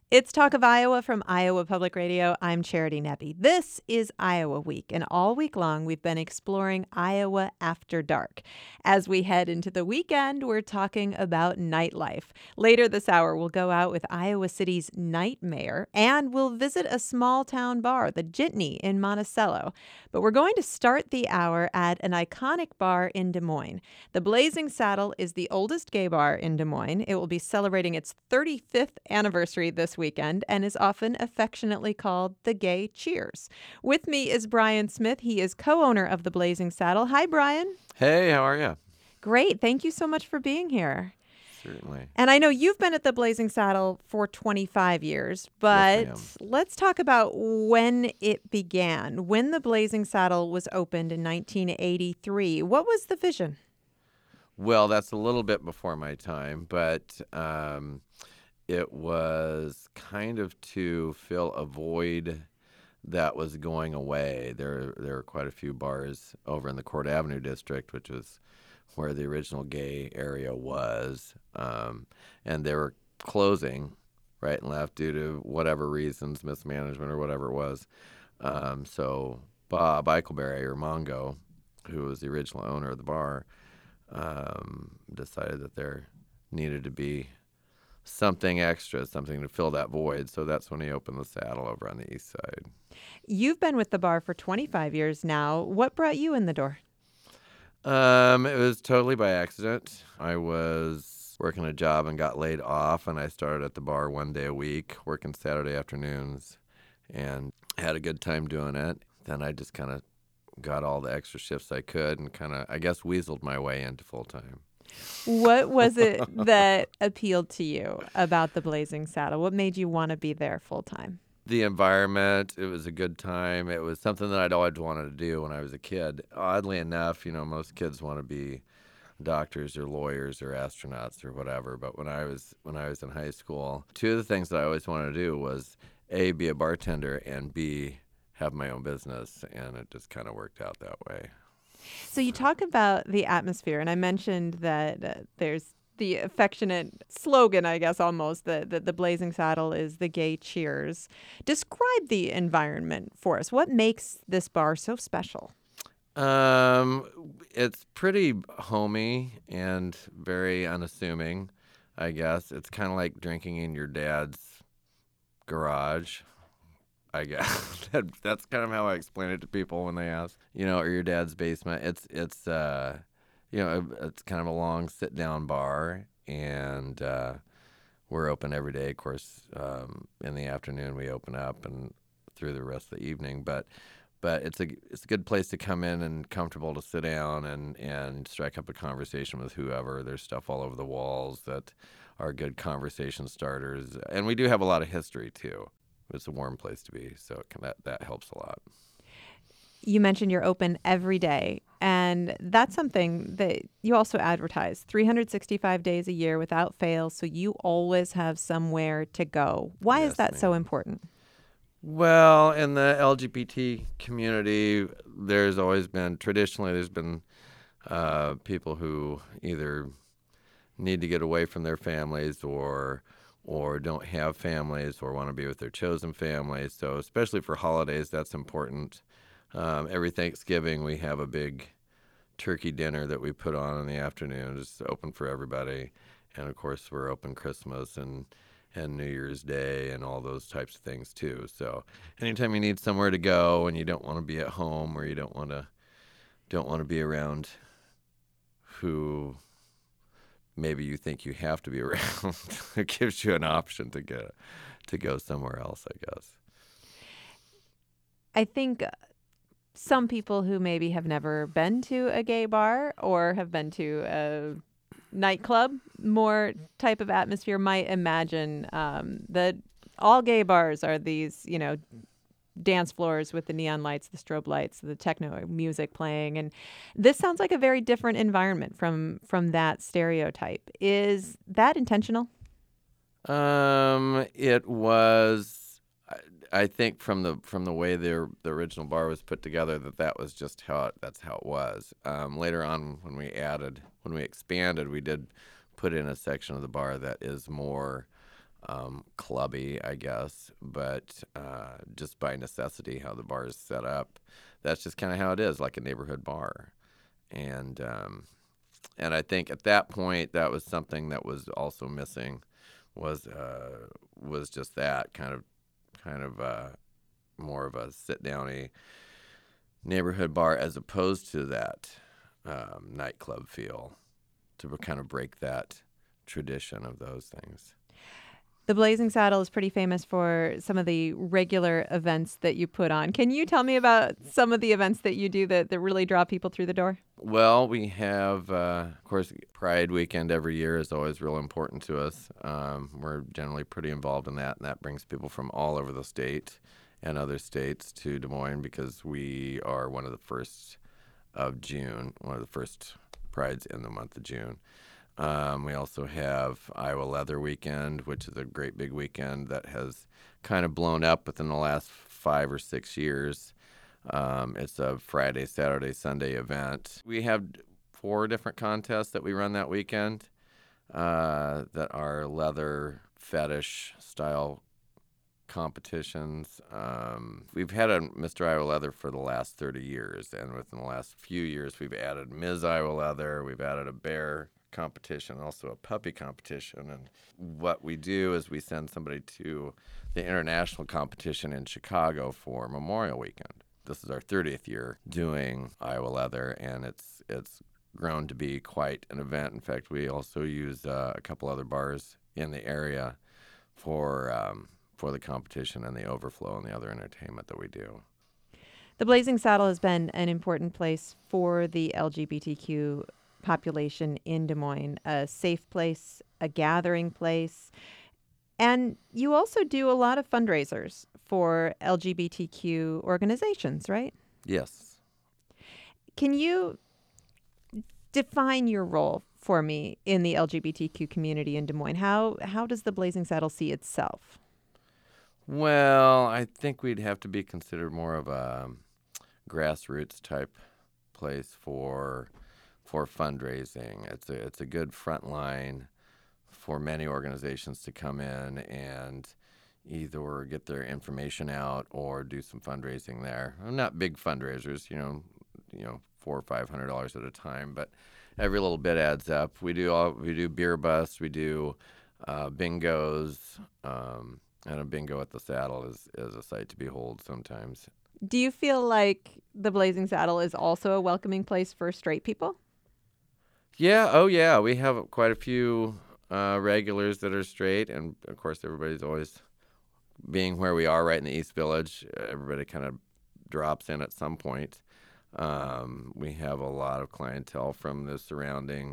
It's Talk of Iowa from Iowa Public Radio. I'm Charity Nebbe. This is Iowa Week, and all week long we've been exploring Iowa after dark. As we head into the weekend, we're talking about nightlife. Later this hour, we'll go out with Iowa City's night mayor, and we'll visit a small town bar, the Jitney in Monticello. But we're going to start the hour at an iconic bar in Des Moines. The Blazing Saddle is the oldest gay bar in Des Moines. It will be celebrating its 35th anniversary this weekend and is often affectionately called the Gay Cheers. With me is Brian Smith. He is co-owner of the Blazing Saddle. Hi, Brian. Hey, how are you? Great. Thank you so much for being here. Certainly. And I know you've been at the Blazing Saddle for 25 years, but Yes, let's talk about when it began, when the Blazing Saddle was opened in 1983. What was the vision? Well, that's a little bit before my time, but it was kind of to fill a void that was going away. There were quite a few bars over in the Court Avenue district, which was where the original gay area was, and they were closing right and left due to whatever reasons, mismanagement or whatever it was. So Bob Eichelberry, or Mongo, who was the original owner of the bar, decided that there needed to be something extra, something to fill that void. So that's when he opened the Saddle over on the east side. You've been with the bar for 25 years now. What brought you in the door? It was totally by accident. I was working a job and got laid off, and I started at the bar one day a week, working Saturday afternoons, and had a good time doing it. Then I just kind of got all the extra shifts I could and kind of, I guess, weaseled my way into full-time. What was it that appealed to you about the Blazing Saddle? What made you want to be there full time? The environment, it was a good time. It was something that I'd always wanted to do when I was a kid. Oddly enough, most kids want to be doctors or lawyers or astronauts or whatever. But when I was in high school, two of the things that I always wanted to do was A, be a bartender, and B, have my own business. And it just kind of worked out that way. So you talk about the atmosphere, and I mentioned that there's the affectionate slogan, I guess, almost, that the Blazing Saddle is the Gay Cheers. Describe the environment for us. What makes this bar so special? It's pretty homey and very unassuming, I guess. It's kind of like drinking in your dad's garage, I guess. That's kind of how I explain it to people when they ask, or your dad's basement. It's kind of a long sit-down bar, and we're open every day. Of course, in the afternoon we open up and through the rest of the evening. But it's a good place to come in and comfortable to sit down and strike up a conversation with whoever. There's stuff all over the walls that are good conversation starters, and we do have a lot of history too. It's a warm place to be, so that helps a lot. You mentioned you're open every day, and that's something that you also advertise 365 days a year without fail, so you always have somewhere to go. Why is that so important? Well, in the LGBT community, traditionally there's been people who either need to get away from their families or don't have families or want to be with their chosen families. So especially for holidays, that's important. Every Thanksgiving, we have a big turkey dinner that we put on in the afternoon. It's open for everybody. And, of course, we're open Christmas and New Year's Day and all those types of things, too. So anytime you need somewhere to go and you don't want to be at home or you don't want to be around who maybe you think you have to be around, it gives you an option to go somewhere else, I guess. I think some people who maybe have never been to a gay bar or have been to a nightclub, more type of atmosphere, might imagine that all gay bars are these, dance floors with the neon lights, the strobe lights, the techno music playing. And this sounds like a very different environment from that stereotype. Is that intentional? It was, I think from the way the original bar was put together, that was just that's how it was. Later on, when we expanded, we did put in a section of the bar that is more clubby, I guess, but just by necessity, how the bar is set up, that's just kind of how it is, like a neighborhood bar. And I think at that point, that was something that was also missing, was just that kind of more of a sit downy neighborhood bar as opposed to that nightclub feel, to kind of break that tradition of those things. The Blazing Saddle is pretty famous for some of the regular events that you put on. Can you tell me about some of the events that you do that really draw people through the door? Well, we have, of course, Pride Weekend every year is always real important to us. We're generally pretty involved in that, and that brings people from all over the state and other states to Des Moines because we are one of the first of June, one of the first prides in the month of June. We also have Iowa Leather Weekend, which is a great big weekend that has kind of blown up within the last 5 or 6 years. It's a Friday, Saturday, Sunday event. We have 4 different contests that we run that weekend that are leather fetish style competitions. We've had a Mr. Iowa Leather for the last 30 years, and within the last few years, we've added Ms. Iowa Leather. We've added a bear competition, also a puppy competition. And what we do is we send somebody to the international competition in Chicago for Memorial Weekend. This is our 30th year doing Iowa Leather, and it's grown to be quite an event. In fact, we also use a couple other bars in the area for the competition and the overflow and the other entertainment that we do. The Blazing Saddle has been an important place for the LGBTQ population in Des Moines, a safe place, a gathering place. And you also do a lot of fundraisers for LGBTQ organizations, right? Yes. Can you define your role for me in the LGBTQ community in Des Moines? How does the Blazing Saddle see itself? Well, I think we'd have to be considered more of a grassroots type place for fundraising. It's a good front line for many organizations to come in and either get their information out or do some fundraising there. Not big fundraisers, $400 or $500 at a time, but every little bit adds up. We do beer busts, we do bingos, and a bingo at the Saddle is a sight to behold sometimes. Do you feel like the Blazing Saddle is also a welcoming place for straight people? Yeah, oh yeah, we have quite a few regulars that are straight, and of course everybody's always, being where we are right in the East Village, everybody kind of drops in at some point. We have a lot of clientele from the surrounding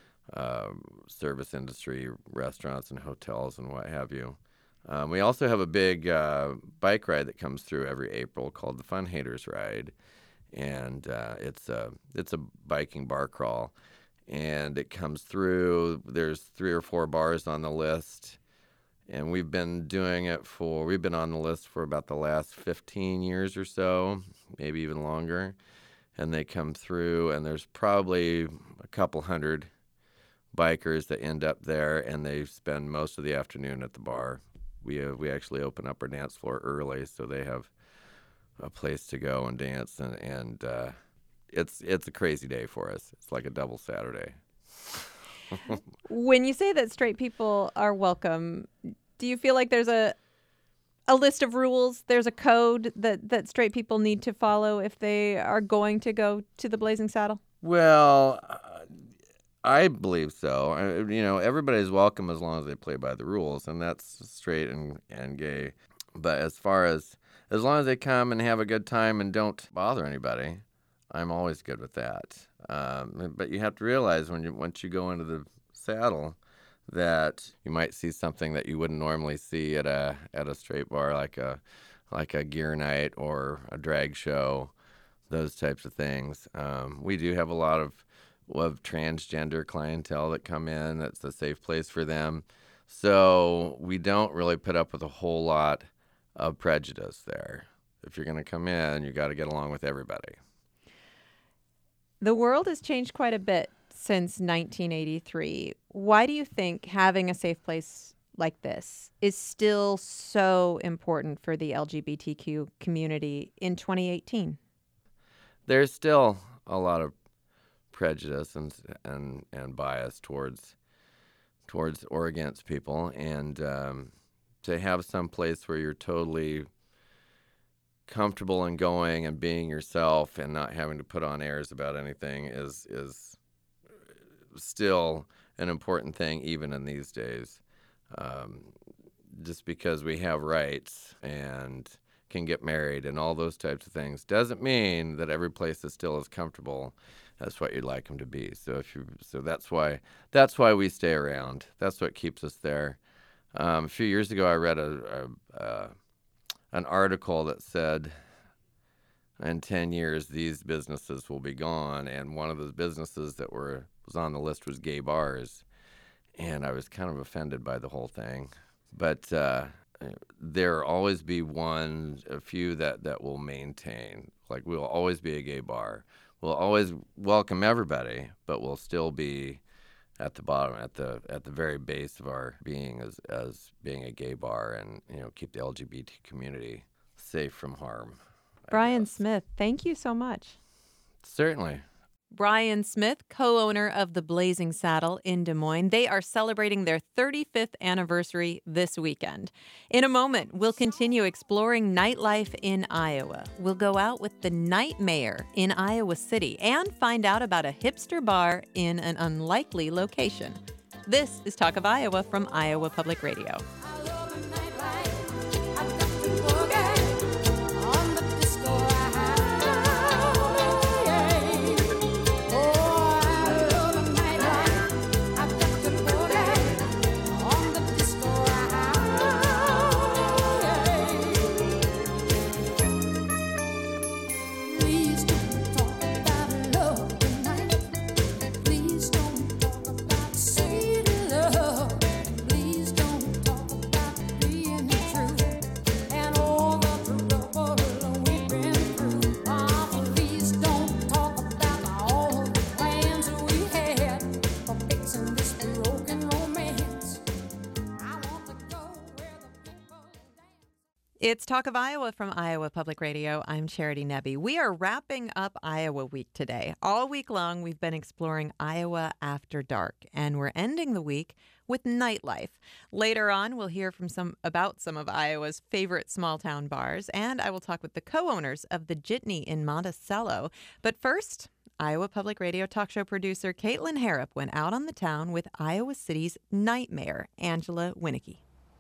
service industry, restaurants and hotels and what have you. We also have a big bike ride that comes through every April called the Fun Haters Ride, and it's a biking bar crawl, and it comes through. There's 3 or 4 bars on the list, and we've been on the list for about the last 15 years or so, maybe even longer, and they come through, and there's probably a couple hundred bikers that end up there, and they spend most of the afternoon at the bar. We actually open up our dance floor early, so they have a place to go and dance, and it's a crazy day for us. It's like a double Saturday. When you say that straight people are welcome, do you feel like there's a list of rules, there's a code that straight people need to follow if they are going to go to the Blazing Saddle? Well, I believe so. Everybody's welcome as long as they play by the rules, and that's straight and gay. But as long as they come and have a good time and don't bother anybody, I'm always good with that. But you have to realize once you go into the Saddle that you might see something that you wouldn't normally see at a straight bar, like a gear night or a drag show, those types of things. We do have a lot of transgender clientele that come in. That's a safe place for them. So we don't really put up with a whole lot of prejudice there. If you're going to come in, you got to get along with everybody. The world has changed quite a bit since 1983. Why do you think having a safe place like this is still so important for the LGBTQ community in 2018? There's still a lot of prejudice and bias towards or against people, and to have some place where you're totally comfortable in going and being yourself and not having to put on airs about anything is still an important thing even in these days. Just because we have rights and can get married and all those types of things doesn't mean that every place is still as comfortable as what you'd like them to be. So that's why we stay around. That's what keeps us there. A few years ago, I read an article that said in 10 years these businesses will be gone, and one of the businesses that was on the list was gay bars, and I was kind of offended by the whole thing. But there'll always be a few that will maintain. Like, we'll always be a gay bar. We'll always welcome everybody, but we'll still be at the bottom, at the very base of our being as being a gay bar, and keep the LGBT community safe from harm. Brian Smith, thank you so much. Certainly. Brian Smith, co-owner of the Blazing Saddle in Des Moines. They are celebrating their 35th anniversary this weekend. In a moment, we'll continue exploring nightlife in Iowa. We'll go out with the Night Mayor in Iowa City and find out about a hipster bar in an unlikely location. This is Talk of Iowa from Iowa Public Radio. It's Talk of Iowa from Iowa Public Radio. I'm Charity Nebbe. We are wrapping up Iowa Week today. All week long, we've been exploring Iowa after dark, and we're ending the week with nightlife. Later on, we'll hear from about some of Iowa's favorite small-town bars, and I will talk with the co-owners of the Jitney in Monticello. But first, Iowa Public Radio talk show producer Caitlin Harrop went out on the town with Iowa City's Night Mayor, Angela Winicky.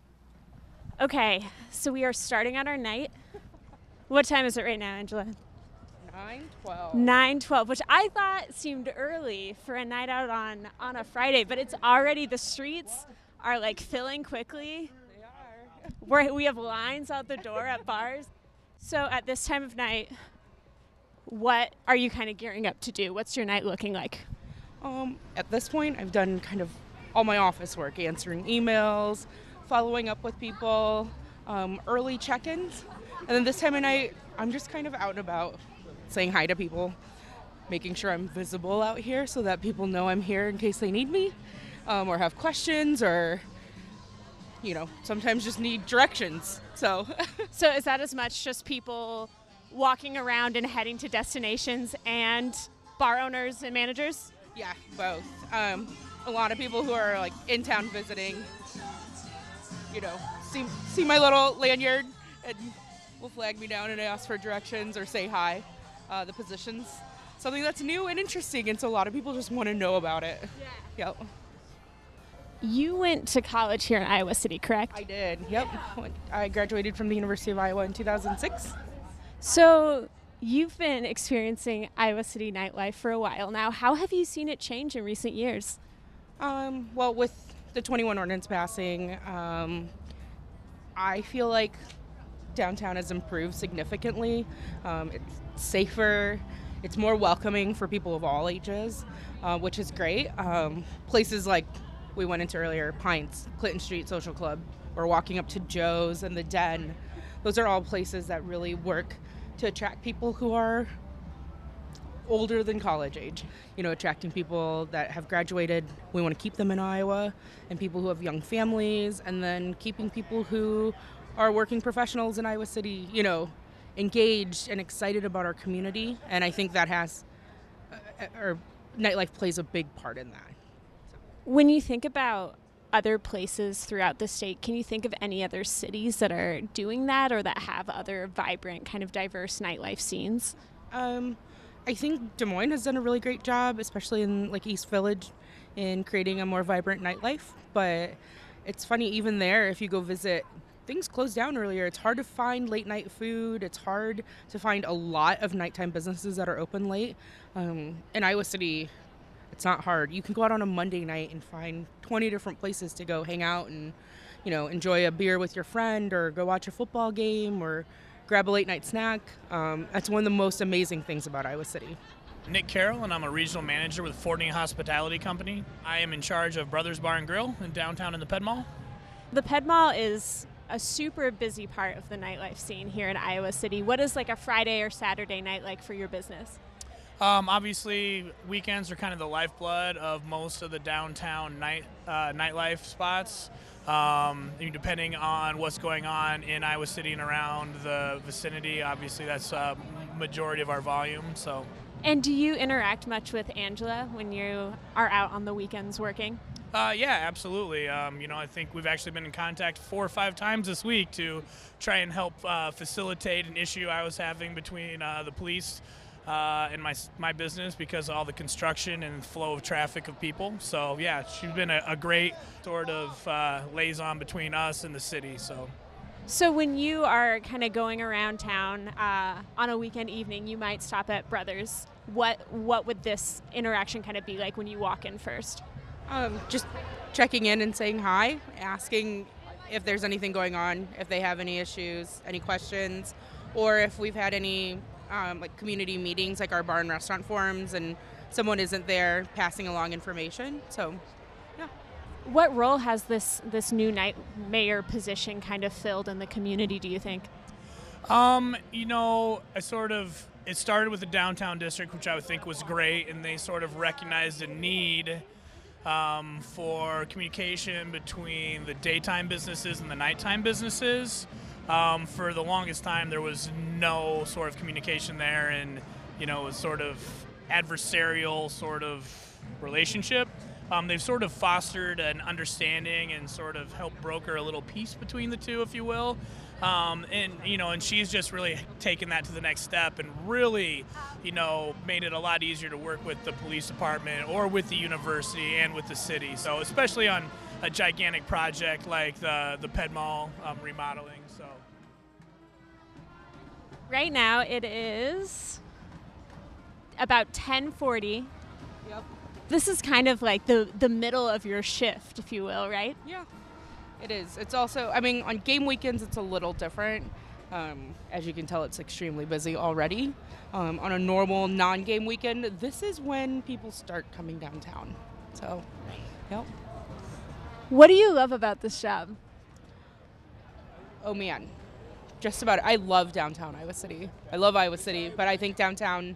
Okay, so we are starting out our night. What time is it right now, Angela? 9:12. 9:12, which I thought seemed early for a night out on a Friday, but it's already, the streets are like filling quickly. They are. We have lines out the door at bars. So at this time of night, what are you kind of gearing up to do? What's your night looking like? At this point, I've done kind of all my office work, answering emails, following up with people, early check-ins. And then this time of night, I'm just kind of out and about, saying hi to people, making sure I'm visible out here so that people know I'm here in case they need me, or have questions, or, sometimes just need directions. So is that as much just people walking around and heading to destinations and bar owners and managers? Yeah, both. A lot of people who are like in town visiting, see my little lanyard and will flag me down and ask for directions or say hi. The position's something that's new and interesting, and so a lot of people just want to know about it. Yeah. Yep. You went to college here in Iowa City, correct? I did, yep. I graduated from the University of Iowa in 2006. So you've been experiencing Iowa City nightlife for a while now. How have you seen it change in recent years? Well, with the 21 ordinance passing, I feel like downtown has improved significantly. It's safer, it's more welcoming for people of all ages, which is great. Places like we went into earlier, Pints, Clinton Street Social Club, or walking up to Joe's and the Den, those are all places that really work to attract people who are older than college age, attracting people that have graduated. We want to keep them in Iowa, and people who have young families, and then keeping people who are working professionals in Iowa City, engaged and excited about our community. And I think that our nightlife plays a big part in that. When you think about other places throughout the state, can you think of any other cities that are doing that or that have other vibrant, kind of diverse nightlife scenes? I think Des Moines has done a really great job, especially in East Village, in creating a more vibrant nightlife. But it's funny, even there, if you go visit, things closed down earlier. It's hard to find late night food. It's hard to find a lot of nighttime businesses that are open late. In Iowa City, it's not hard. You can go out on a Monday night and find 20 different places to go hang out and, enjoy a beer with your friend or go watch a football game or grab a late night snack. That's one of the most amazing things about Iowa City. Nick Carroll, and I'm a regional manager with Fortney Hospitality Company. I am in charge of Brothers Bar and Grill in downtown in the Ped Mall. The Ped Mall is a super busy part of the nightlife scene here in Iowa City. What is a Friday or Saturday night like for your business? Obviously, weekends are kind of the lifeblood of most of the downtown nightlife spots. Depending on what's going on in Iowa City and around the vicinity, obviously that's a majority of our volume. So. And do you interact much with Angela when you are out on the weekends working? Yeah, absolutely. I think we've actually been in contact 4 or 5 times this week to try and help facilitate an issue I was having between the police and my business because of all the construction and flow of traffic of people. So yeah, she's been a great sort of liaison between us and the city. So when you are kind of going around town on a weekend evening, you might stop at Brothers. What would this interaction kind of be like when you walk in first? Just checking in and saying hi, asking if there's anything going on, if they have any issues, any questions, or if we've had any community meetings like our bar and restaurant forums and someone isn't there, passing along information. So, yeah. What role has this new night mayor position kind of filled in the community, do you think? It started with the downtown district, which I would think was great, and they sort of recognized a need for communication between the daytime businesses and the nighttime businesses. For the longest time, there was no sort of communication there, and it was sort of adversarial sort of relationship. They've sort of fostered an understanding and sort of helped broker a little peace between the two, if you will. And she's just really taken that to the next step and really, made it a lot easier to work with the police department or with the university and with the city. So especially on a gigantic project like the Ped Mall remodeling. So right now it is about 10:40. Yep. This is kind of like the middle of your shift, if you will, right? Yeah, it is. It's also, on game weekends it's a little different. As you can tell, it's extremely busy already. On a normal non-game weekend, this is when people start coming downtown. So, yep. What do you love about this job? Oh man, just about it. I love downtown Iowa City. I love Iowa City, but I think downtown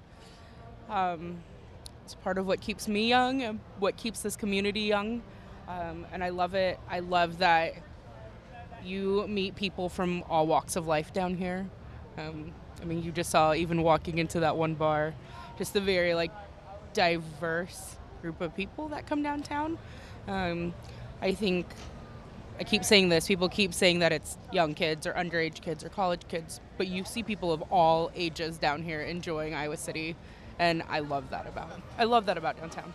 is part of what keeps me young and what keeps this community young. And I love it. I love that you meet people from all walks of life down here. You just saw, even walking into that one bar, just a very diverse group of people that come downtown. I think I keep saying this, people keep saying that it's young kids or underage kids or college kids, but you see people of all ages down here enjoying Iowa City, and I love that about downtown.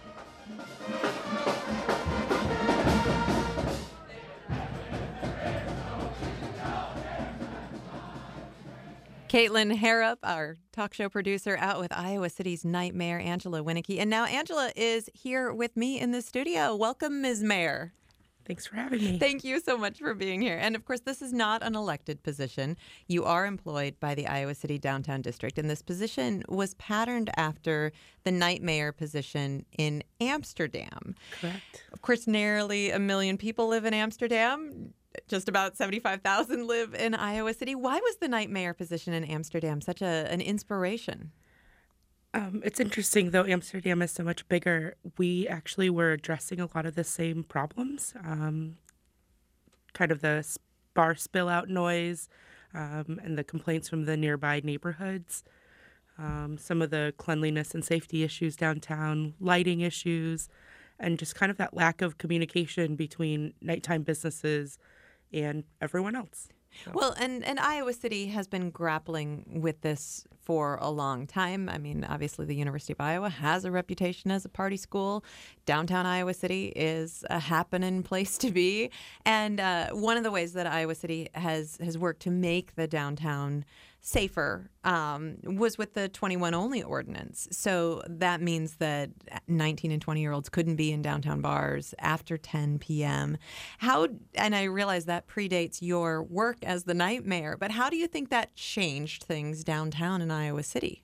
Caitlin Harrop, our talk show producer, out with Iowa City's night mayor, Angela Winicky. And now Angela is here with me in the studio. Welcome, Ms. Mayor. Thanks for having me. Thank you so much for being here. And of course, this is not an elected position. You are employed by the Iowa City Downtown District, and this position was patterned after the night mayor position in Amsterdam. Correct. Of course, nearly 1 million people live in Amsterdam. Just about 75,000 live in Iowa City. Why was the night mayor position in Amsterdam such an inspiration? It's interesting, though Amsterdam is so much bigger. We actually were addressing a lot of the same problems, kind of the bar spill out noise, and the complaints from the nearby neighborhoods, some of the cleanliness and safety issues downtown, lighting issues, and just kind of that lack of communication between nighttime businesses and everyone else. So, Well, and Iowa City has been grappling with this for a long time. I mean, obviously, the University of Iowa has a reputation as a party school. Downtown Iowa City is a happening place to be. And one of the ways that Iowa City has worked to make the downtown safer was with the 21 only ordinance. So that means that 19 and 20-year-olds couldn't be in downtown bars after 10 p.m. And I realize that predates your work as the night mayor, but how do you think that changed things downtown in Iowa City?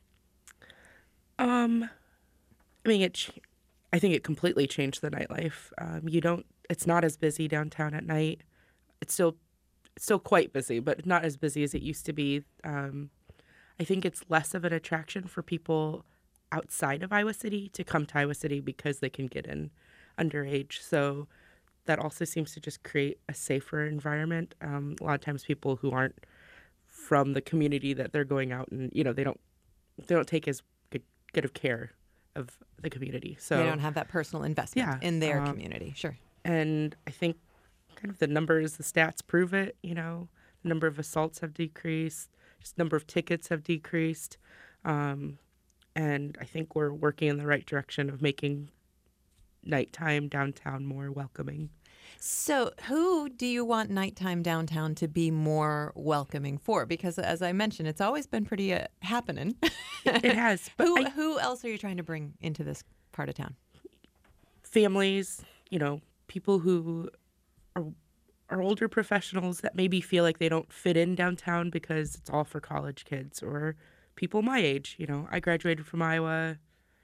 I mean, I think it completely changed the nightlife. It's not as busy downtown at night. It's still quite busy, but not as busy as it used to be. I think it's less of an attraction for people outside of Iowa City to come to Iowa City because they can get in underage. So that also seems to just create a safer environment. A lot of times people who aren't from the community that they're going out and, they don't take as good of care of the community. So They don't have that personal investment Yeah, in their community. Sure. and I think kind of the numbers, the stats prove it. The number of assaults have decreased, just number of tickets have decreased, and I think we're working in the right direction of making nighttime downtown more welcoming. So, who do you want nighttime downtown to be more welcoming for? Because, as I mentioned, it's always been pretty happening. It has, but Who else are you trying to bring into this part of town? families, people who are older professionals that maybe feel like they don't fit in downtown because it's all for college kids, or people my age. I graduated from Iowa,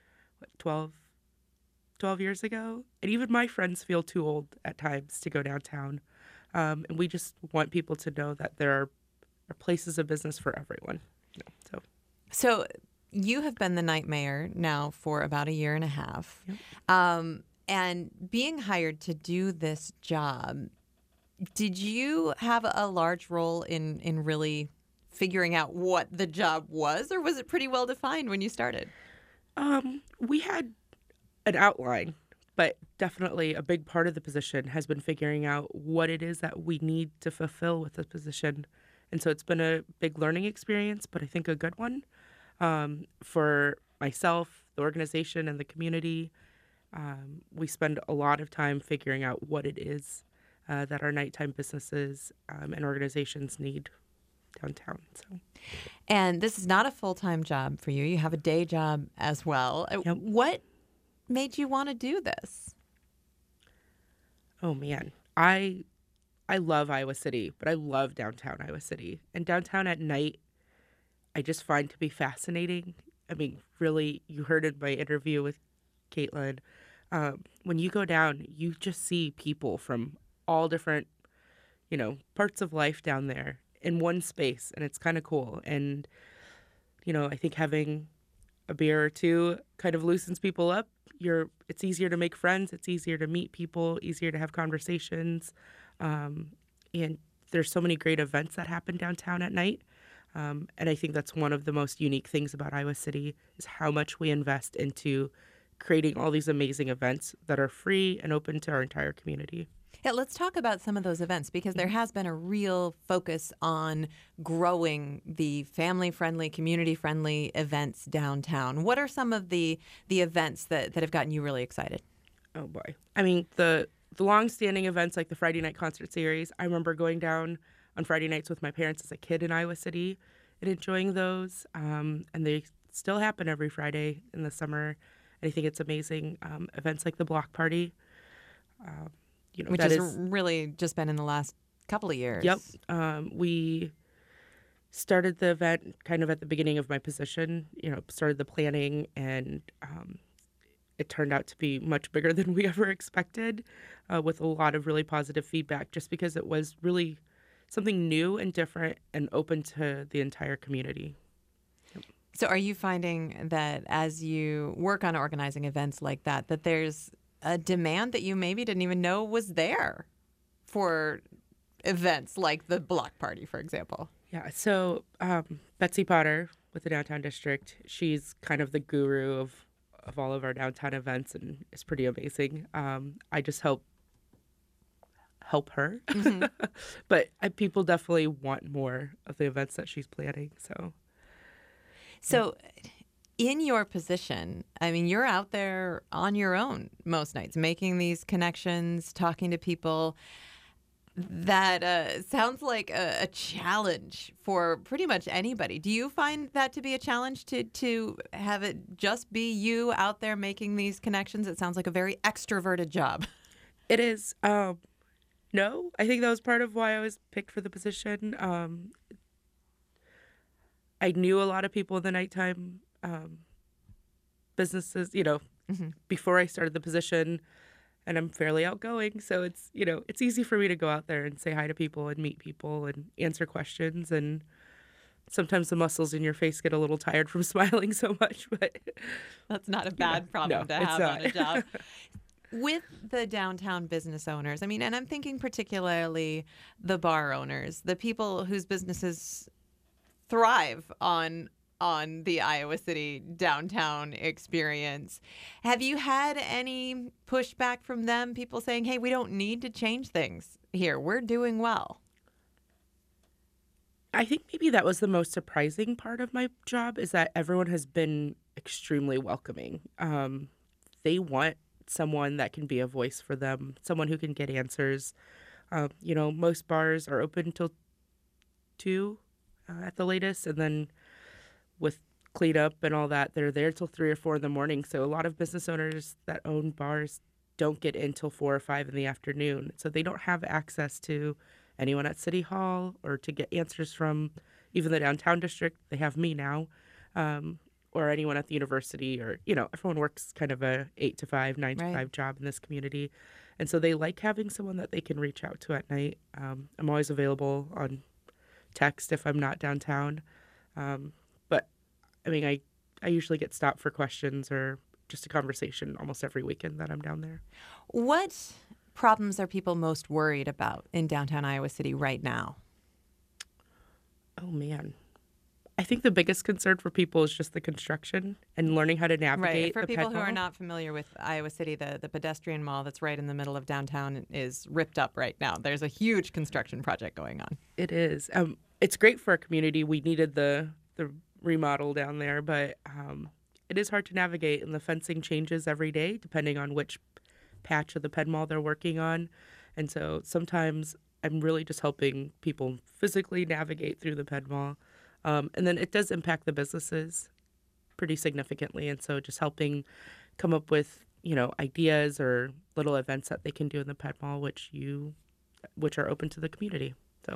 12 years ago, and even my friends feel too old at times to go downtown. And we just want people to know that there are places of business for everyone. So, you have been the night mayor now for about a year and a half. Yep. And being hired to do this job, did you have a large role in really figuring out what the job was, or was it pretty well defined when you started? We had an outline, but definitely a big part of the position has been figuring out what it is that we need to fulfill with the position. And so it's been a big learning experience, but I think a good one for myself, the organization, and the community. We spend a lot of time figuring out what it is that our nighttime businesses and organizations need downtown. So, And this is not a full-time job for you. You have a day job as well. Yep. What made you want to do this? oh man, I love Iowa City, but I love downtown Iowa City. And downtown at night, I just find to be fascinating. I mean, really, you heard in my interview with Caitlin, when you go down, you just see people from all different, parts of life down there in one space, and it's kind of cool. And, I think having a beer or two kind of loosens people up. It's easier to make friends. It's easier to meet people, easier to have conversations. And there's so many great events that happen downtown at night. And I think that's one of the most unique things about Iowa City is how much we invest into creating all these amazing events that are free and open to our entire community. Yeah, let's talk about some of those events, because there has been a real focus on growing the family-friendly, community-friendly events downtown. What are some of the events that have gotten you really excited? Oh boy. I mean, the long-standing events like the Friday night concert series, I remember going down on Friday nights with my parents as a kid in Iowa City and enjoying those. And they still happen every Friday in the summer. And I think it's amazing. Events like the Block Party. Which that has really just been in the last couple of years. Yep. We started the event kind of at the beginning of my position, started the planning, and it turned out to be much bigger than we ever expected, with a lot of really positive feedback, just because it was really something new and different and open to the entire community. So are you finding that as you work on organizing events like that, that there's a demand that you maybe didn't even know was there for events like the block party, for example? Yeah, so Betsy Potter with the Downtown District, she's kind of the guru of all of our downtown events and is pretty amazing. I just help her. But people definitely want more of the events that she's planning. So in your position, I mean, you're out there on your own most nights, making these connections, talking to people. That sounds like a challenge for pretty much anybody. Do you find that to be a challenge to have it just be you out there making these connections? It sounds like a very extroverted job. It is. No, I think that was part of why I was picked for the position. I knew a lot of people in the nighttime businesses, before I started the position, and I'm fairly outgoing. So it's easy for me to go out there and say hi to people and meet people and answer questions. And sometimes the muscles in your face get a little tired from smiling so much, but that's not a bad problem to have on a job. With the downtown business owners, I mean, and I'm thinking particularly the bar owners, the people whose businesses thrive on the Iowa City downtown experience. Have you had any pushback from them? People saying, hey, we don't need to change things here. We're doing well. I think maybe that was the most surprising part of my job, is that everyone has been extremely welcoming. They want someone that can be a voice for them, someone who can get answers. Most bars are open till 2 at the latest, and then with cleanup and all that, they're there till 3 or 4 in the morning. So a lot of business owners that own bars don't get in till 4 or 5 in the afternoon. So they don't have access to anyone at City Hall or to get answers from even the downtown district. They have me now, or anyone at the university, or, everyone works kind of a 8 to 5, 9 to 5 job in this community. And so they like having someone that they can reach out to at night. I'm always available on text if I'm not downtown. But I mean, I usually get stopped for questions or just a conversation almost every weekend that I'm down there. What problems are people most worried about in downtown Iowa City right now? Oh, man. I think the biggest concern for people is just the construction and learning how to navigate. Right. For the people Penn who Mall. are not familiar with Iowa City, the pedestrian mall that's right in the middle of downtown is ripped up right now. There's a huge construction project going on. It is. It's great for our community. We needed the remodel down there, but it is hard to navigate, and the fencing changes every day depending on which patch of the Penn Mall they're working on. And so sometimes I'm really just helping people physically navigate through the Penn Mall. And then it does impact the businesses pretty significantly. And so just helping come up with, ideas or little events that they can do in the Penn Mall, which are open to the community. So.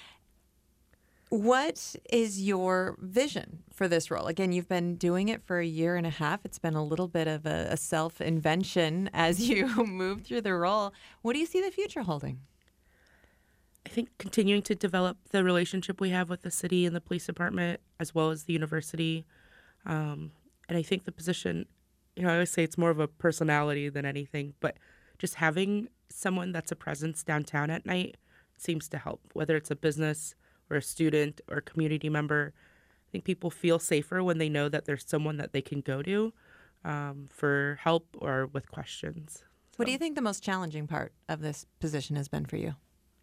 What is your vision for this role? Again, you've been doing it for a year and a half. It's been a little bit of a self-invention as you move through the role. What do you see the future holding? I think continuing to develop the relationship we have with the city and the police department, as well as the university. And I think the position, I always say it's more of a personality than anything, but just having someone that's a presence downtown at night seems to help, whether it's a business or a student or a community member. I think people feel safer when they know that there's someone that they can go to for help or with questions. What do you think the most challenging part of this position has been for you?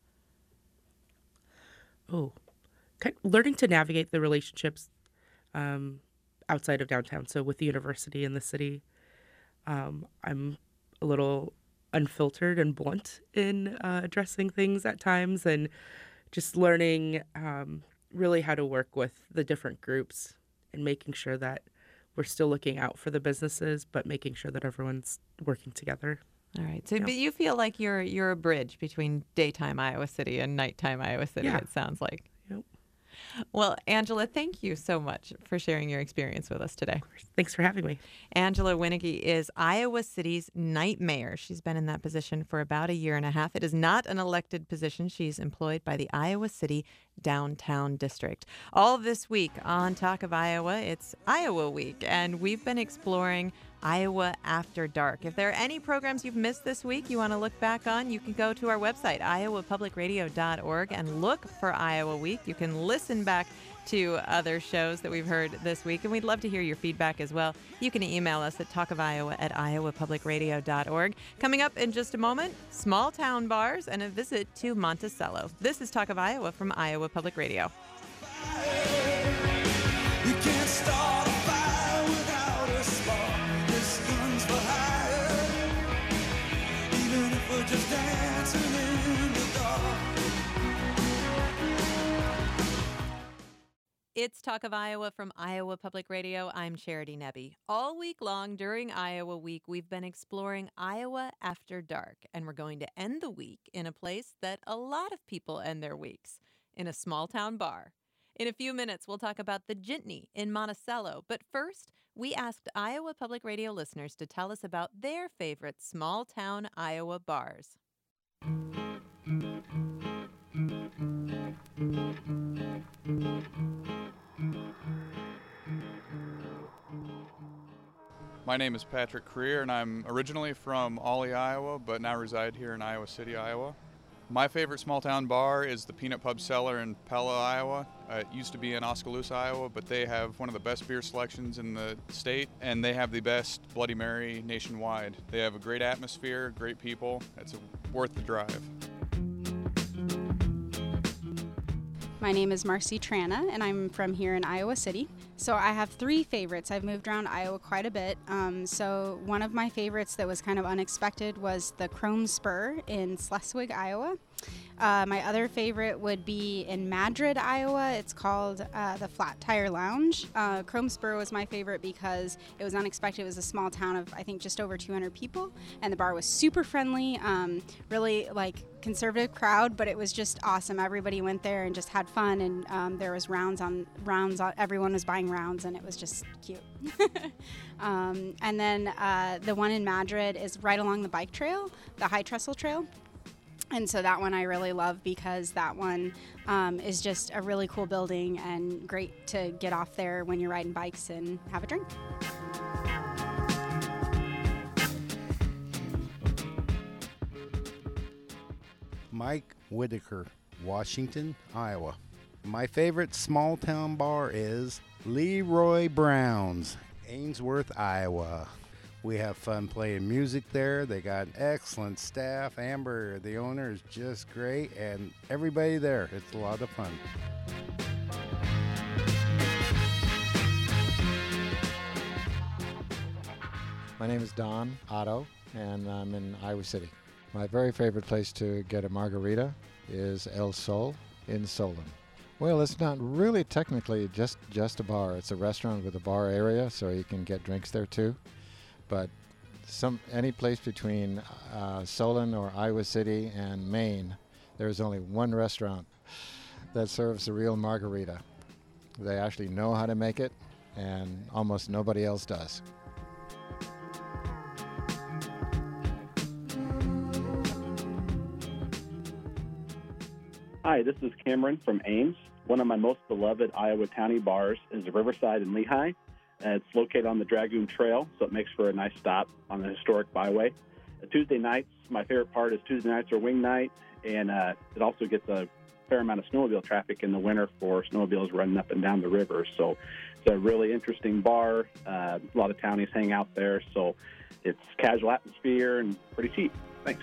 Learning to navigate the relationships outside of downtown. So with the university and the city, I'm a little unfiltered and blunt in addressing things at times, and just learning really how to work with the different groups and making sure that we're still looking out for the businesses, but making sure that everyone's working together. All right. So but you feel like you're a bridge between daytime Iowa City and nighttime Iowa City, Yeah. it sounds like. Yep. Well, Angela, thank you so much for sharing your experience with us today. Thanks for having me. Angela Winnicky is Iowa City's night mayor. She's been in that position for about a year and a half. It is not an elected position. She's employed by the Iowa City Downtown District. All this week on Talk of Iowa, it's Iowa Week, and we've been exploring Iowa After Dark. If there are any programs you've missed this week you want to look back on, you can go to our website, iowapublicradio.org, and look for Iowa Week. You can listen back to other shows that we've heard this week, and we'd love to hear your feedback as well. You can email us at talkofiowa@iowapublicradio.org. Coming up in just a moment, small town bars and a visit to Monticello. This is Talk of Iowa from Iowa Public Radio. You can't start a fire without a spark. This gun's for hire. Even if we're just dancing in the dark. It's Talk of Iowa from Iowa Public Radio. I'm Charity Nebbe. All week long during Iowa Week, we've been exploring Iowa After Dark, and we're going to end the week in a place that a lot of people end their weeks, in a small town bar. In a few minutes, we'll talk about the Jitney in Monticello. But first, we asked Iowa Public Radio listeners to tell us about their favorite small town Iowa bars. My name is Patrick Creer, and I'm originally from Ollie, Iowa, but now reside here in Iowa City, Iowa. My favorite small-town bar is the Peanut Pub Cellar in Pella, Iowa. It used to be in Oskaloosa, Iowa, but they have one of the best beer selections in the state, and they have the best Bloody Mary nationwide. They have a great atmosphere, great people. It's worth the drive. My name is Marcy Trana, and I'm from here in Iowa City. So I have three favorites. I've moved around Iowa quite a bit. So one of my favorites that was kind of unexpected was the Chrome Spur in Schleswig, Iowa. My other favorite would be in Madrid, Iowa. It's called the Flat Tire Lounge. Chrome Spur was my favorite because it was unexpected. It was a small town of, I think, just over 200 people, and the bar was super friendly, really conservative crowd, but it was just awesome. Everybody went there and just had fun, and there was rounds on everyone was buying rounds, and it was just cute. And then the one in Madrid is right along the bike trail, the High Trestle Trail. And so that one I really love because that one is just a really cool building and great to get off there when you're riding bikes and have a drink. Mike Whitaker, Washington, Iowa. My favorite small town bar is Leroy Brown's, Ainsworth, Iowa. We have fun playing music there. They got excellent staff. Amber, the owner, is just great, and everybody there. It's a lot of fun. My name is Don Otto, and I'm in Iowa City. My very favorite place to get a margarita is El Sol in Solon. Well, it's not really technically just a bar. It's a restaurant with a bar area, so you can get drinks there too. But any place between Solon or Iowa City and Maine, there's only one restaurant that serves a real margarita. They actually know how to make it, and almost nobody else does. Hi, this is Cameron from Ames. One of my most beloved Iowa County bars is the Riverside in Lehigh. It's located on the Dragoon Trail, so it makes for a nice stop on the historic byway. Tuesday nights, my favorite part is Tuesday nights are wing night, and it also gets a fair amount of snowmobile traffic in the winter for snowmobiles running up and down the river. So it's a really interesting bar. A lot of townies hang out there, so it's casual atmosphere and pretty cheap. Thanks.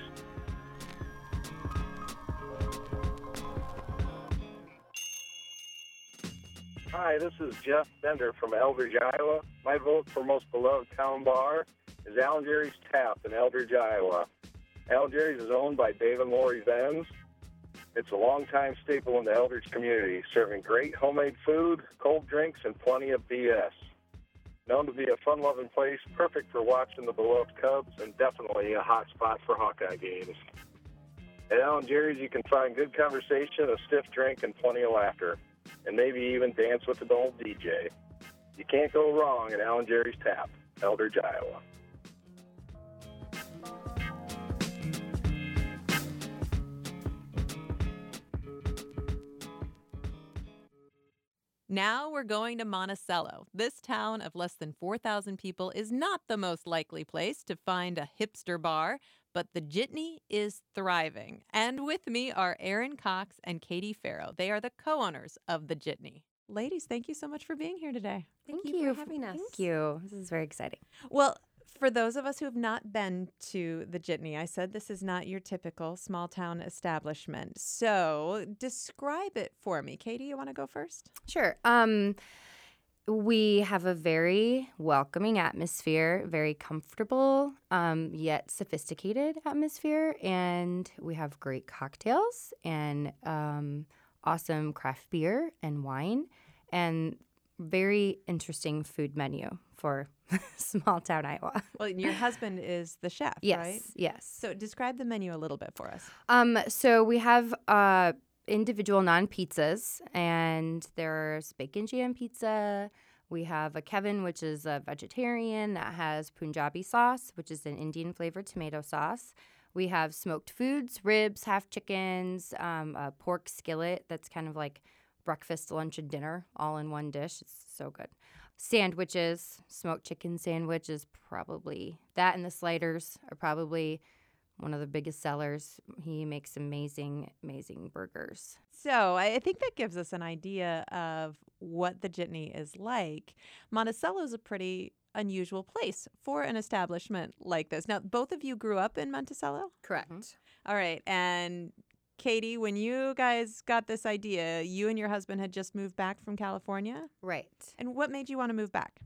Hi, this is Jeff Bender from Eldridge, Iowa. My vote for most beloved town bar is Al Jerry's Tap in Eldridge, Iowa. Al Jerry's is owned by Dave and Lori Benz. It's a longtime staple in the Eldridge community, serving great homemade food, cold drinks, and plenty of BS. Known to be a fun-loving place, perfect for watching the beloved Cubs, and definitely a hot spot for Hawkeye games. At Al Jerry's, you can find good conversation, a stiff drink, and plenty of laughter. and maybe even dance with an old DJ. You can't go wrong at Al and Jerry's Tap, Eldridge, Iowa. Now we're going to Monticello. This town of less than 4,000 people is not the most likely place to find a hipster bar, but the Jitney is thriving. And with me are Erin Cox and Katie Farrow. They are the co-owners of the Jitney. Ladies, thank you so much for being here today. Thank you for having us. Thank you. This is very exciting. Well, for those of us who have not been to the Jitney, I said this is not your typical small town establishment. So describe it for me. Katie, you want to go first? Sure. We have a very welcoming atmosphere, very comfortable yet sophisticated atmosphere, and we have great cocktails and awesome craft beer and wine, and very interesting food menu for small town Iowa. Well, your husband is the chef, Yes, right? yes. So describe the menu a little bit for us. So we have individual non-pizzas, and there's bacon jam pizza. We have a Kevin, which is a vegetarian that has Punjabi sauce, which is an Indian-flavored tomato sauce. We have smoked foods, ribs, half chickens, a pork skillet that's kind of like breakfast, lunch, and dinner all in one dish. It's so good. Sandwiches, smoked chicken sandwich is probably that, and the sliders are probably one of the biggest sellers. He makes amazing, amazing burgers. So I think that gives us an idea of what the Jitney is like. Monticello is a pretty unusual place for an establishment like this. Now, both of you grew up in Monticello? Correct. All right. And Katie, when you guys got this idea, you and your husband had just moved back from California? Right. And what made you want to move back?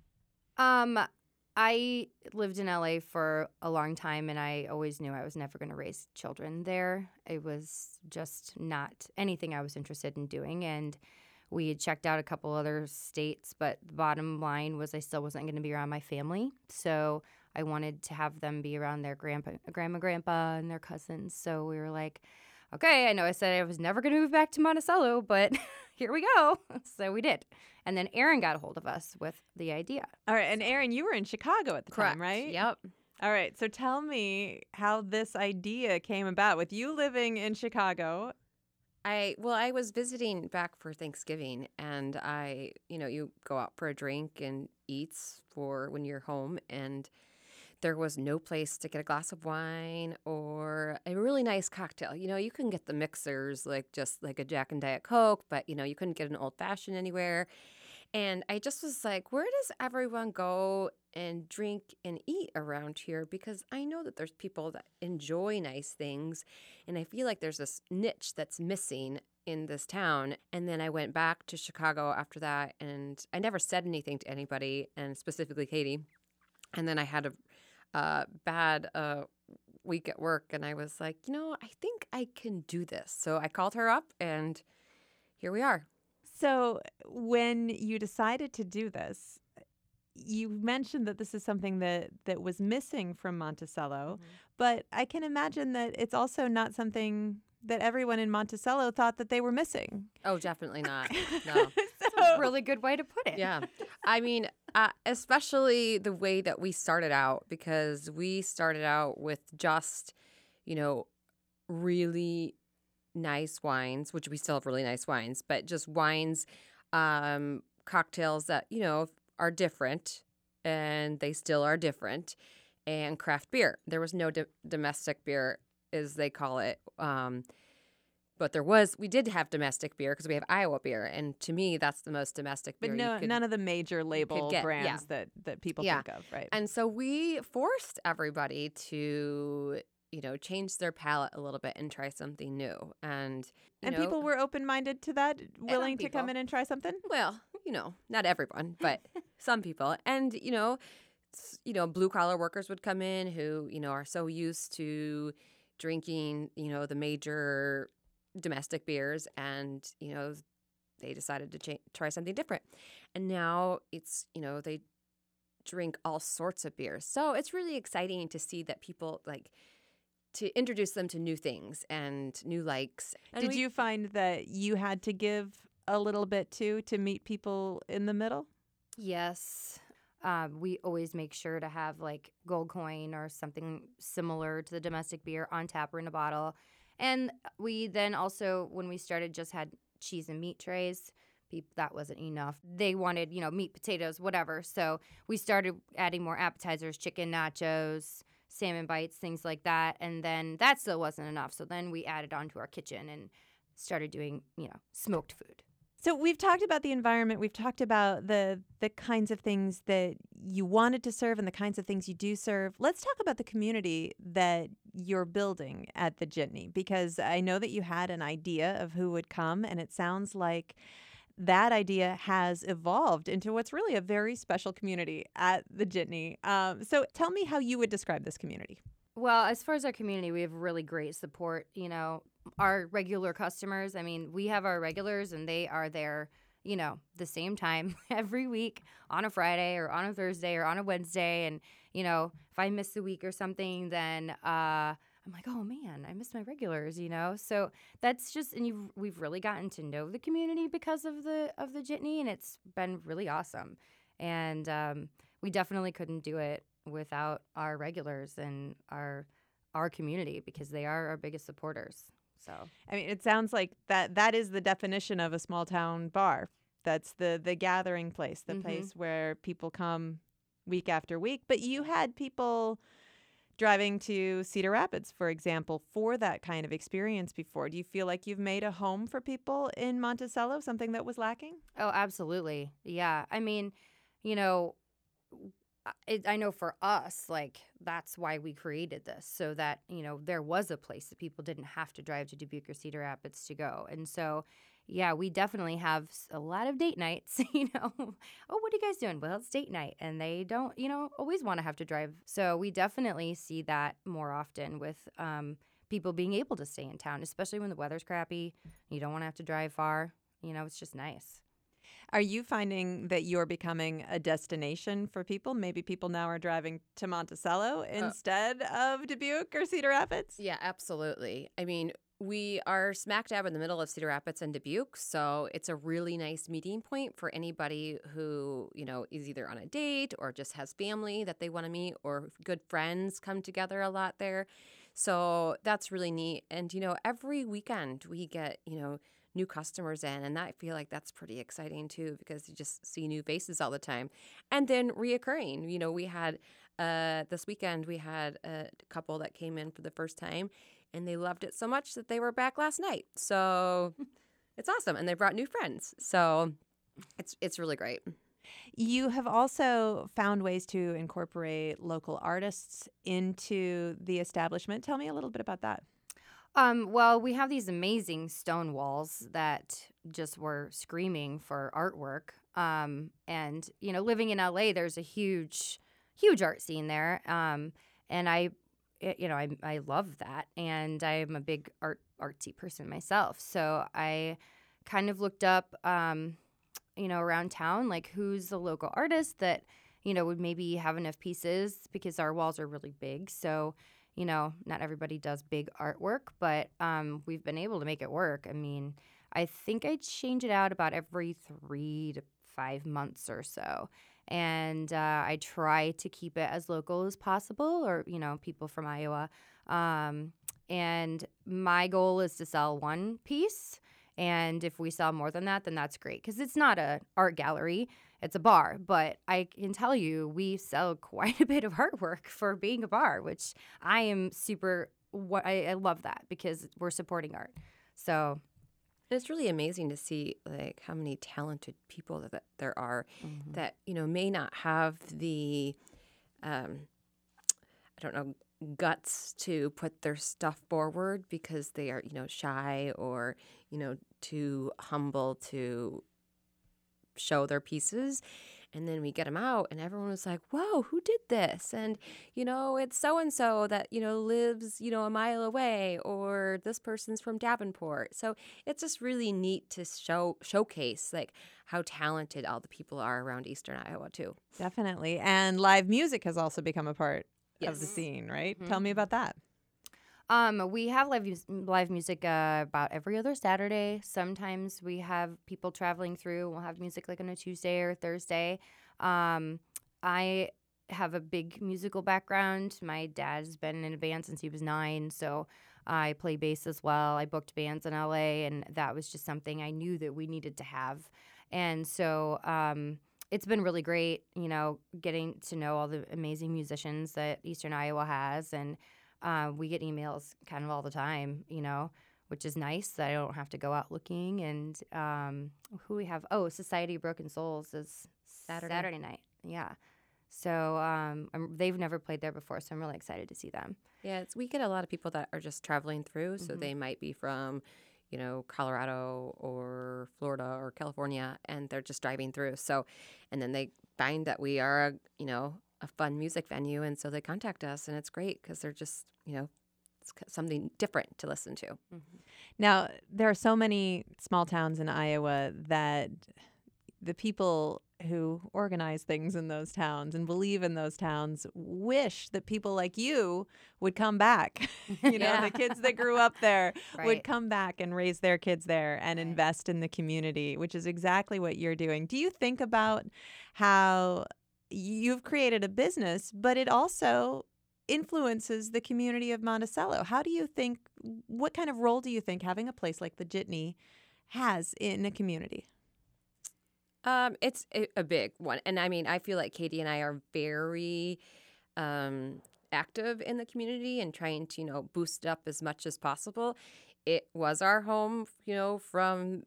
I lived in LA for a long time, and I always knew I was never going to raise children there. It was just not anything I was interested in doing, and we had checked out a couple other states, but the bottom line was I still wasn't going to be around my family, so I wanted to have them be around their grandpa, and their cousins. So we were like, okay, I know I said I was never going to move back to Monticello, but here we go. So we did. And then Erin got a hold of us with the idea. All right. And Erin, you were in Chicago at the time, right? Yep. All right. So tell me how this idea came about with you living in Chicago. I was visiting back for Thanksgiving, and you go out for a drink and eats for when you're home, and there was no place to get a glass of wine or a really nice cocktail. You can get the mixers, just like a Jack and Diet Coke, but, you couldn't get an old fashioned anywhere. And I just was like, where does everyone go and drink and eat around here? Because I know that there's people that enjoy nice things, and I feel like there's this niche that's missing in this town. And then I went back to Chicago after that, and I never said anything to anybody, and specifically Katie. And then I had a bad week at work, and I was like, I think I can do this. So I called her up, and here we are. So when you decided to do this, you mentioned that this is something that was missing from Monticello, but I can imagine that it's also not something that everyone in Monticello thought that they were missing. Oh, definitely not. No. That's a really good way to put it. Yeah. I mean, especially the way that we started out, because we started out with just, really nice wines, which we still have really nice wines, but just wines, cocktails that, are different, and they still are different, and craft beer. There was no domestic beer, as they call it. But we did have domestic beer because we have Iowa beer. And to me, that's the most domestic beer. But none of the major label brands that people think of, right? And so we forced everybody to, change their palate a little bit and try something new. And people were open-minded to that, willing to come in and try something? Well, not everyone, but some people. And, blue-collar workers would come in who, are so used to drinking, the major domestic beers, and, they decided to try something different. And now it's, they drink all sorts of beers. So it's really exciting to see that people to introduce them to new things and new likes. And Did you find that you had to give a little bit too to meet people in the middle? Yes. We always make sure to have like gold coin or something similar to the domestic beer on tap or in a bottle. And we then also, when we started, just had cheese and meat trays. That wasn't enough. They wanted, meat, potatoes, whatever. So we started adding more appetizers, chicken nachos, salmon bites, things like that. And then that still wasn't enough. So then we added on to our kitchen and started doing, smoked food. So we've talked about the environment. We've talked about the kinds of things that you wanted to serve and the kinds of things you do serve. Let's talk about the community that you're building at the Jitney, because I know that you had an idea of who would come, and it sounds like that idea has evolved into what's really a very special community at the Jitney. So tell me how you would describe this community. Well, as far as our community, we have really great support. Our regular customers, we have our regulars and they are there, the same time every week on a Friday or on a Thursday or on a Wednesday. And, if I miss a week or something, then I'm like, oh man, I missed my regulars, So that's just, and we've really gotten to know the community because of the Jitney, and it's been really awesome. And we definitely couldn't do it without our regulars and our community, because they are our biggest supporters. So it sounds like that is the definition of a small town bar. That's the gathering place, the place where people come week after week. But you had people driving to Cedar Rapids, for example, for that kind of experience before. Do you feel like you've made a home for people in Monticello, something that was lacking? Oh, absolutely. Yeah. I know for us, that's why we created this, so that, there was a place that people didn't have to drive to Dubuque or Cedar Rapids to go. And so, yeah, we definitely have a lot of date nights, oh, what are you guys doing? Well, it's date night. And they don't, always want to have to drive. So we definitely see that more often with people being able to stay in town, especially when the weather's crappy. You don't want to have to drive far. It's just nice. Are you finding that you're becoming a destination for people? Maybe people now are driving to Monticello instead of Dubuque or Cedar Rapids? Yeah, absolutely. We are smack dab in the middle of Cedar Rapids and Dubuque, so it's a really nice meeting point for anybody who, is either on a date or just has family that they want to meet, or good friends come together a lot there. So that's really neat. And, every weekend we get, new customers in, and I feel like that's pretty exciting too, because you just see new faces all the time. And then reoccurring, we had this weekend we had a couple that came in for the first time, and they loved it so much that they were back last night. So it's awesome, and they brought new friends. So it's really great. You have also found ways to incorporate local artists into the establishment. Tell me a little bit about that. Well, we have these amazing stone walls that just were screaming for artwork. And, living in LA, there's a huge art scene there. And I love that. And I'm a big artsy person myself. So I kind of looked up, around town, like who's the local artist that, would maybe have enough pieces, because our walls are really big. So, not everybody does big artwork, but we've been able to make it work. I think I change it out about every 3 to 5 months or so. And I try to keep it as local as possible, or, people from Iowa. And my goal is to sell one piece. And if we sell more than that, then that's great, because it's not an art gallery. It's a bar, but I can tell you we sell quite a bit of artwork for being a bar, which I am I love that, because we're supporting art. So it's really amazing to see how many talented people that there are that, may not have the, guts to put their stuff forward because they are, shy or, too humble to show their pieces. And then we get them out and everyone was like, whoa, who did this? And, it's so-and-so that, lives, a mile away, or this person's from Davenport. So it's just really neat to showcase how talented all the people are around Eastern Iowa too. Definitely. And live music has also become a part of the scene, right? Mm-hmm. Tell me about that. We have live music about every other Saturday. Sometimes we have people traveling through. We'll have music like on a Tuesday or Thursday. I have a big musical background. My dad's been in a band since he was 9, so I play bass as well. I booked bands in LA, and that was just something I knew that we needed to have. And so it's been really great, getting to know all the amazing musicians that Eastern Iowa has. And we get emails kind of all the time, which is nice that I don't have to go out looking. And who we have? Oh, Society of Broken Souls is Saturday night. Yeah. So they've never played there before, so I'm really excited to see them. Yeah, we get a lot of people that are just traveling through, so they might be from, Colorado or Florida or California, and they're just driving through. So, and then they find that we are, a fun music venue, and so they contact us, and it's great because they're just, it's something different to listen to. Now, there are so many small towns in Iowa that the people who organize things in those towns and believe in those towns wish that people like you would come back. The kids that grew up there would come back and raise their kids there and invest in the community, which is exactly what you're doing. Do you think about how you've created a business, but it also influences the community of Monticello? What kind of role do you think having a place like the Jitney has in a community? It's a big one. And I mean, I feel like Katie and I are very active in the community and trying to, boost it up as much as possible. It was our home, from,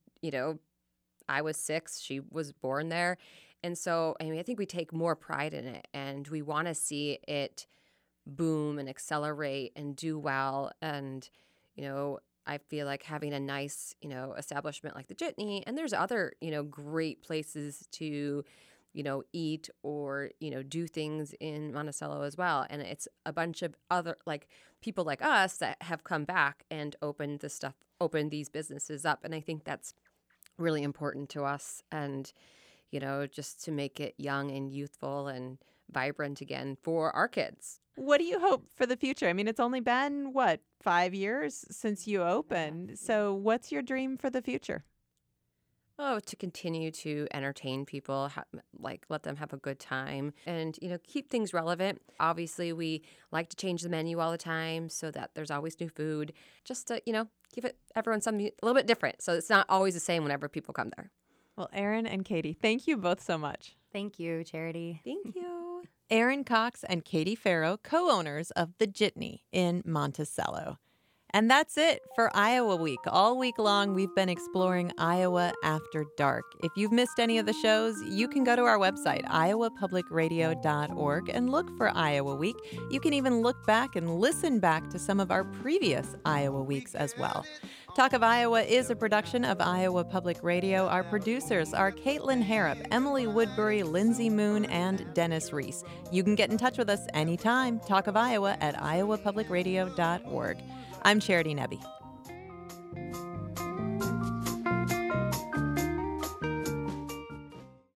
I was 6. She was born there. And so, I think we take more pride in it, and we want to see it boom and accelerate and do well. And, I feel like having a nice, establishment like the Jitney, and there's other, great places to, eat or, do things in Monticello as well. And it's a bunch of other, people like us that have come back and opened these businesses up. And I think that's really important to us. And, just to make it young and youthful and vibrant again for our kids. What do you hope for the future? I mean, it's only been, 5 years since you opened. So what's your dream for the future? Oh, to continue to entertain people, let them have a good time and, keep things relevant. Obviously, we like to change the menu all the time so that there's always new food, just to, give everyone something a little bit different. So it's not always the same whenever people come there. Well, Erin and Katie, thank you both so much. Thank you, Charity. Thank you. Erin Cox and Katie Farrow, co-owners of the Jitney in Monticello. And that's it for Iowa Week. All week long, we've been exploring Iowa After Dark. If you've missed any of the shows, you can go to our website, iowapublicradio.org, and look for Iowa Week. You can even look back and listen back to some of our previous Iowa Weeks as well. Talk of Iowa is a production of Iowa Public Radio. Our producers are Caitlin Harrop, Emily Woodbury, Lindsay Moon, and Dennis Reese. You can get in touch with us anytime. Talk of Iowa at iowapublicradio.org. I'm Charity Nebbe.